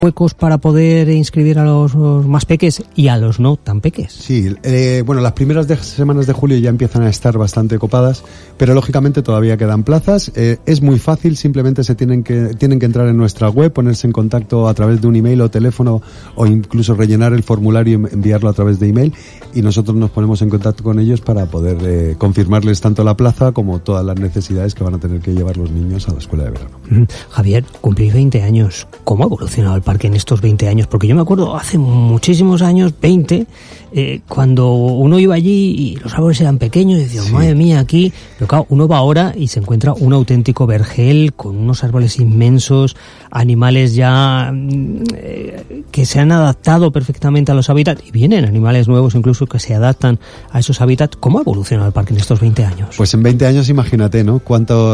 huecos para poder inscribir a los más peques y a los no tan peques. Sí, bueno, las primeras semanas de julio ya empiezan a estar bastante copadas, pero lógicamente todavía quedan plazas. Es muy fácil, simplemente tienen que entrar en nuestra web, ponerse en contacto a través de un email o teléfono, o incluso rellenar el formulario y enviarlo a través de email, y nosotros nos ponemos en contacto con ellos para poder confirmarles tanto la plaza como todas las necesidades que van a tener que llevar los niños a la escuela de verano. Javier, cumplís 20 años. ¿Cómo ha evolucionado el parque en estos 20 años? Porque yo me acuerdo hace muchísimos años, 20, cuando uno iba allí y los árboles eran pequeños y decía, madre mía, aquí. Pero claro, uno va ahora y se encuentra un auténtico vergel con unos árboles inmensos, animales ya que se han adaptado perfectamente a los hábitats, y vienen animales nuevos incluso que se adaptan a esos hábitats. ¿Cómo ha evolucionado el parque en estos 20 años? Pues en 20 años imagínate, ¿no?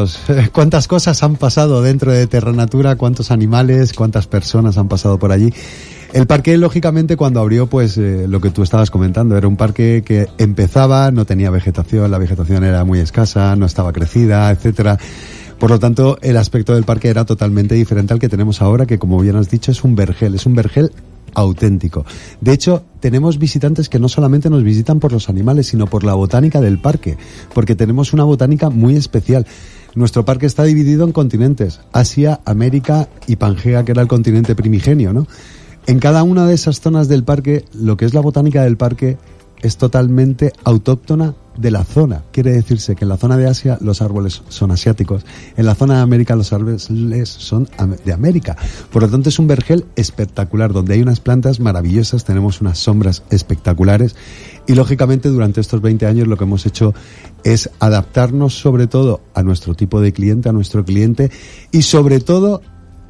Cuántas cosas han pasado dentro de Terranatura, cuántos animales, cuántas personas han pasado por allí. El parque, lógicamente, cuando abrió, pues lo que tú estabas comentando, era un parque que empezaba, no tenía vegetación, la vegetación era muy escasa, no estaba crecida, etcétera. Por lo tanto, el aspecto del parque era totalmente diferente al que tenemos ahora, que, como bien has dicho, es un vergel auténtico. De hecho, tenemos visitantes que no solamente nos visitan por los animales, sino por la botánica del parque, porque tenemos una botánica muy especial. Nuestro parque está dividido en continentes: Asia, América y Pangea, que era el continente primigenio, ¿no? En cada una de esas zonas del parque, lo que es la botánica del parque es totalmente autóctona de la zona. Quiere decirse que en la zona de Asia los árboles son asiáticos, en la zona de América los árboles son de América. Por lo tanto, es un vergel espectacular, donde hay unas plantas maravillosas, tenemos unas sombras espectaculares, y lógicamente durante estos 20 años lo que hemos hecho es adaptarnos sobre todo a nuestro tipo de cliente, a nuestro cliente, y sobre todo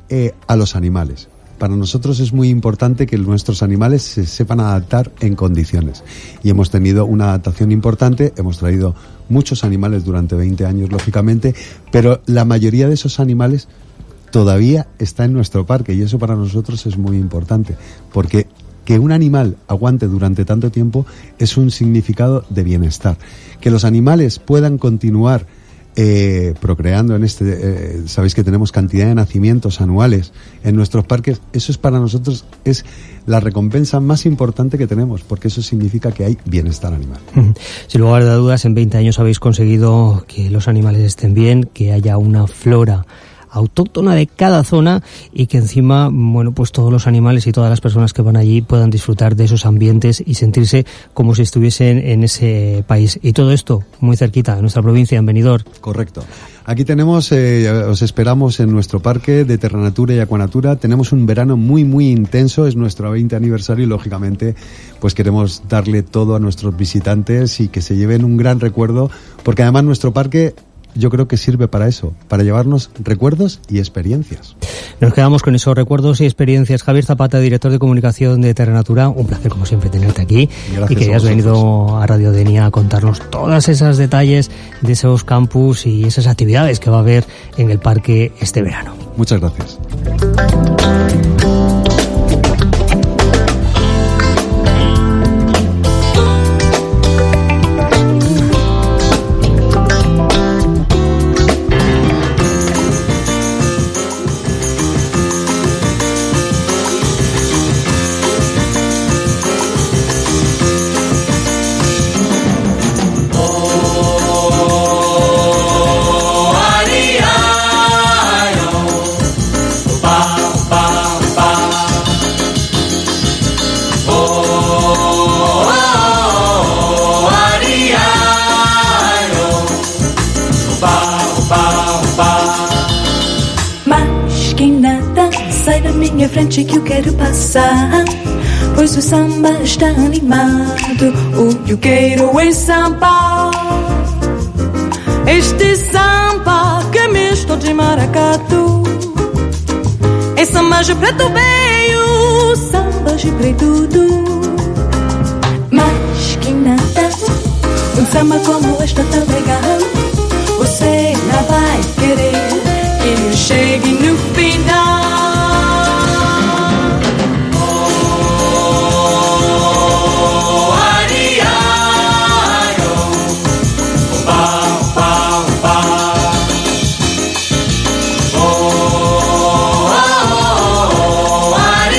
a los animales. Para nosotros es muy importante que nuestros animales se sepan adaptar en condiciones. Y hemos tenido una adaptación importante, hemos traído muchos animales durante 20 años, lógicamente, pero la mayoría de esos animales todavía está en nuestro parque, y eso para nosotros es muy importante, porque que un animal aguante durante tanto tiempo es un significado de bienestar. Que los animales puedan continuar procreando en sabéis que tenemos cantidad de nacimientos anuales en nuestros parques, eso es para nosotros es la recompensa más importante que tenemos, porque eso significa que hay bienestar animal. Sin lugar a dudas, en 20 años habéis conseguido que los animales estén bien, que haya una flora autóctona de cada zona, y que encima, bueno, pues todos los animales y todas las personas que van allí puedan disfrutar de esos ambientes y sentirse como si estuviesen en ese país. Y todo esto muy cerquita de nuestra provincia, en Benidorm. Correcto. Aquí tenemos, os esperamos en nuestro parque de Terranatura y Aquanatura. Tenemos un verano muy, muy intenso, es nuestro 20 aniversario y lógicamente pues queremos darle todo a nuestros visitantes y que se lleven un gran recuerdo, porque además nuestro parque, yo creo que sirve para eso, para llevarnos recuerdos y experiencias. Nos quedamos con esos recuerdos y experiencias. Javier Zapata, director de comunicación de Terranatura, un placer como siempre tenerte aquí. Gracias, y que hayas venido a Radio Denia a contarnos todos esos detalles de esos campus y esas actividades que va a haber en el parque este verano. Muchas gracias. Minha frente que eu quero passar, pois o samba está animado, o eu quero é samba. Este samba que é misto de maracatu, é samba de preto veio, samba de preto tudo. Mas que nada, um samba como este tão legal, você não vai querer que eu chegue no